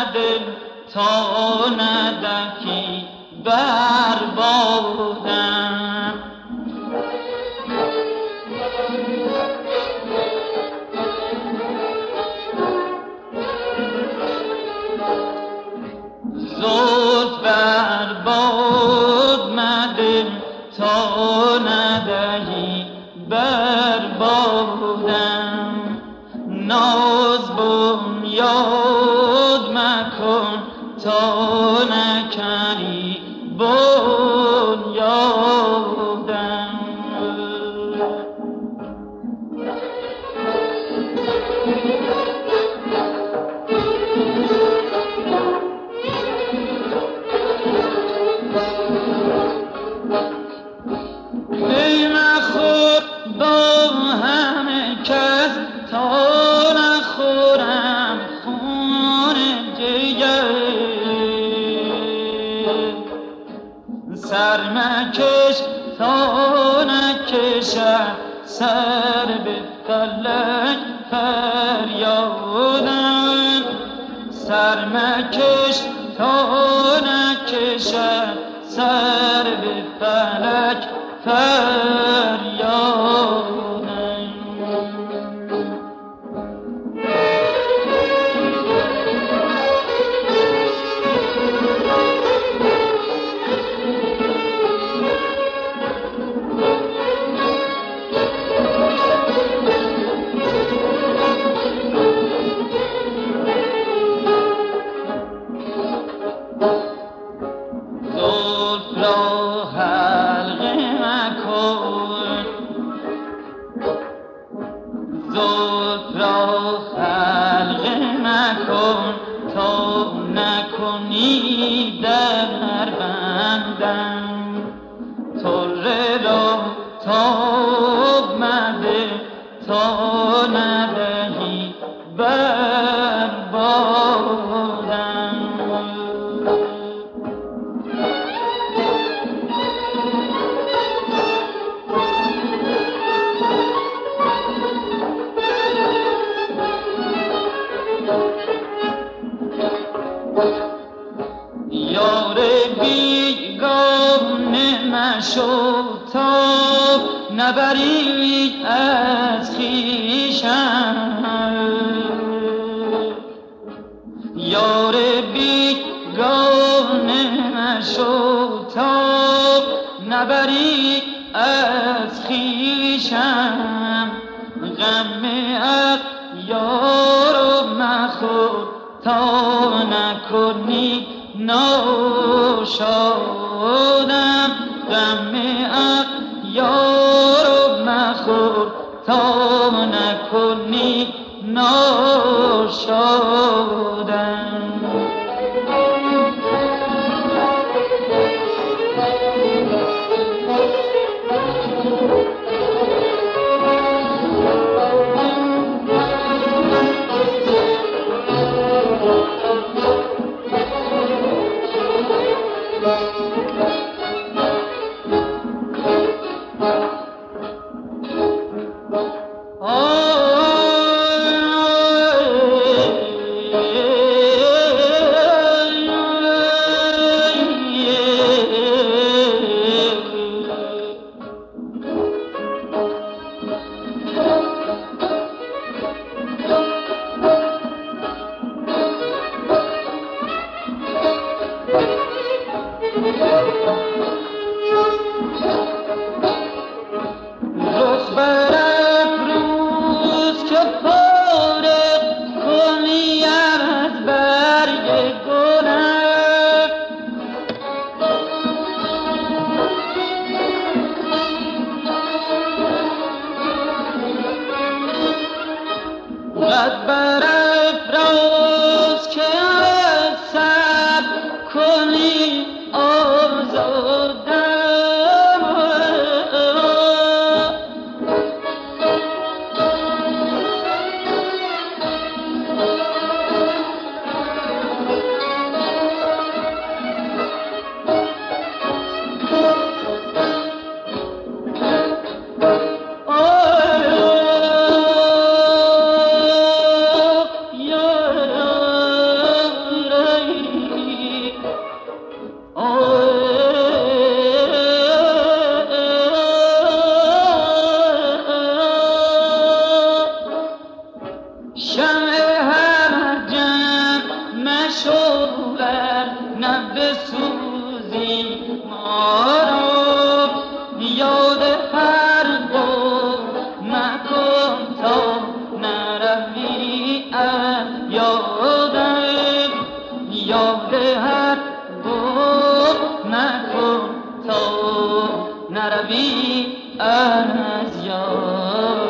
دل تا ندهی بربادم. زلف برباد مده تا ندهی بربادم. ناز بنیاد مکن تا نکنی بنیادم. ای مخور با همه کس تا نخورم خون جگر. سر مکش تا نکشم سر به فلک فریادم. سر مکش تا نکشم سر به فلک فریادم. زلف را حلقه مکن، زلف را حلقه مکن تا نکنی در بندم. طره را تاب مده تا ندهی بربادم. یار بیگانه مشو تا نبری از خویشم. یار بیگانه مشو تا نبری از خویشم. غم اغیار مخور تا نکنی ناشادم. غم اغیار مخور تا نکنی ناشادم. رخ برافروز که فارغ کنی از برگ گلم. قد برافروز که از سر کنی آزادم. باور نبسوزی ما را، یاد هر بار نکن تا نروی از یادم، یاد هر بار نکن تا نروی از یادم.